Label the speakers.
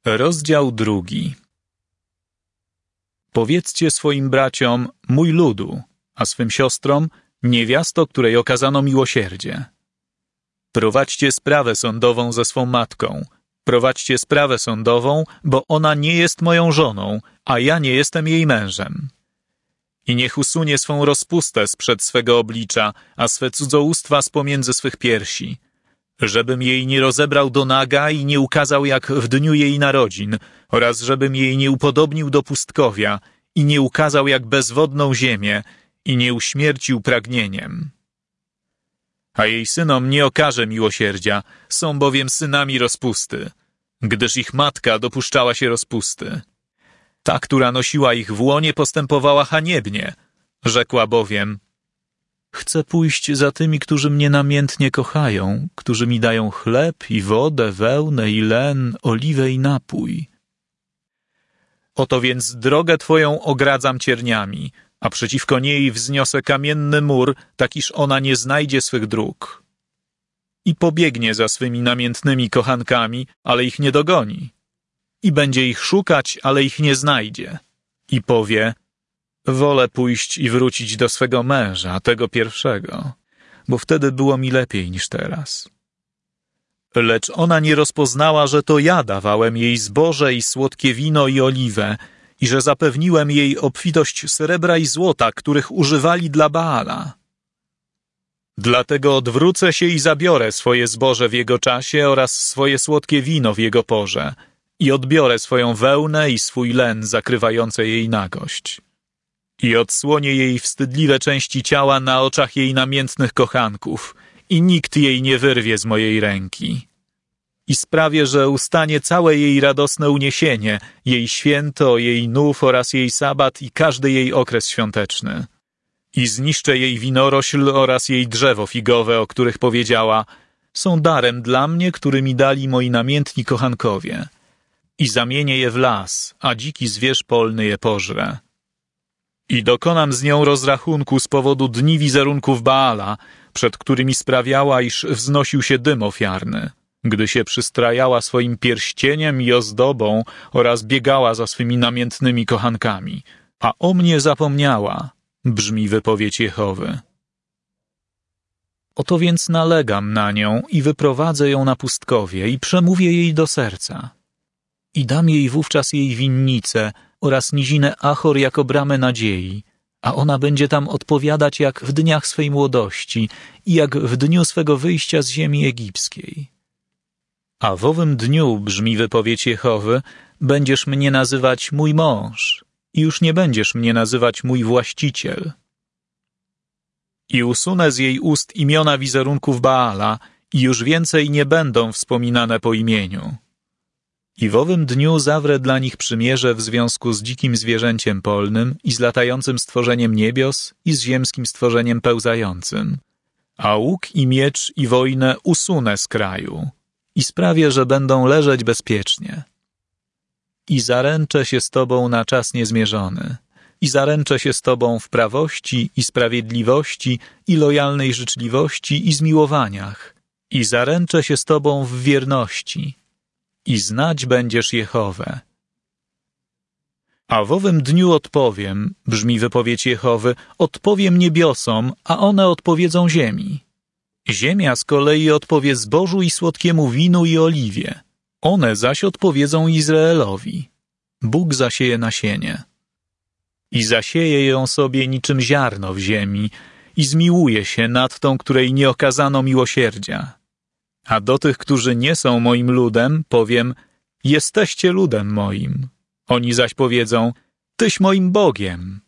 Speaker 1: Rozdział 2. Powiedzcie swoim braciom, mój ludu, a swym siostrom, niewiasto, której okazano miłosierdzie. Prowadźcie sprawę sądową ze swą matką. Prowadźcie sprawę sądową, bo ona nie jest moją żoną, a ja nie jestem jej mężem. I niech usunie swą rozpustę sprzed swego oblicza, a swe cudzołóstwa z pomiędzy swych piersi. Żebym jej nie rozebrał do naga i nie ukazał jak w dniu jej narodzin, oraz żebym jej nie upodobnił do pustkowia i nie ukazał jak bezwodną ziemię i nie uśmiercił pragnieniem. A jej synom nie okaże miłosierdzia, są bowiem synami rozpusty, gdyż ich matka dopuszczała się rozpusty. Ta, która nosiła ich w łonie, postępowała haniebnie. Rzekła bowiem: chcę pójść za tymi, którzy mnie namiętnie kochają, którzy mi dają chleb i wodę, wełnę i len, oliwę i napój. Oto więc drogę twoją ogradzam cierniami, a przeciwko niej wzniosę kamienny mur, tak iż ona nie znajdzie swych dróg. I pobiegnie za swymi namiętnymi kochankami, ale ich nie dogoni. I będzie ich szukać, ale ich nie znajdzie. I powie: wolę pójść i wrócić do swego męża, tego pierwszego, bo wtedy było mi lepiej niż teraz. Lecz ona nie rozpoznała, że to ja dawałem jej zboże i słodkie wino i oliwę, i że zapewniłem jej obfitość srebra i złota, których używali dla Baala. Dlatego odwrócę się i zabiorę swoje zboże w jego czasie oraz swoje słodkie wino w jego porze i odbiorę swoją wełnę i swój len zakrywające jej nagość. I odsłonię jej wstydliwe części ciała na oczach jej namiętnych kochanków i nikt jej nie wyrwie z mojej ręki. I sprawię, że ustanie całe jej radosne uniesienie, jej święto, jej nów oraz jej sabat i każdy jej okres świąteczny. I zniszczę jej winorośl oraz jej drzewo figowe, o których powiedziała: są darem dla mnie, który mi dali moi namiętni kochankowie. I zamienię je w las, a dziki zwierz polny je pożre. I dokonam z nią rozrachunku z powodu dni wizerunków Baala, przed którymi sprawiała, iż wznosił się dym ofiarny, gdy się przystrajała swoim pierścieniem i ozdobą oraz biegała za swymi namiętnymi kochankami. A o mnie zapomniała, brzmi wypowiedź Jehowy. Oto więc nalegam na nią i wyprowadzę ją na pustkowie i przemówię jej do serca. I dam jej wówczas jej winnicę oraz nizinę Achor jako bramę nadziei, a ona będzie tam odpowiadać jak w dniach swej młodości i jak w dniu swego wyjścia z ziemi egipskiej. A w owym dniu, brzmi wypowiedź Jehowy, będziesz mnie nazywać mój mąż i już nie będziesz mnie nazywać mój właściciel. I usunę z jej ust imiona wizerunków Baala i już więcej nie będą wspominane po imieniu. I w owym dniu zawrę dla nich przymierze w związku z dzikim zwierzęciem polnym i z latającym stworzeniem niebios i z ziemskim stworzeniem pełzającym. A łuk i miecz i wojnę usunę z kraju i sprawię, że będą leżeć bezpiecznie. I zaręczę się z tobą na czas niezmierzony. I zaręczę się z tobą w prawości i sprawiedliwości i lojalnej życzliwości i zmiłowaniach. I zaręczę się z tobą w wierności. I znać będziesz Jehowę. A w owym dniu odpowiem, brzmi wypowiedź Jehowy, odpowiem niebiosom, a one odpowiedzą ziemi. Ziemia z kolei odpowie zbożu i słodkiemu winu i oliwie. One zaś odpowiedzą Izraelowi. Bóg zasieje nasienie. I zasieje ją sobie niczym ziarno w ziemi i zmiłuje się nad tą, której nie okazano miłosierdzia. A do tych, którzy nie są moim ludem, powiem: jesteście ludem moim. Oni zaś powiedzą: tyś moim Bogiem.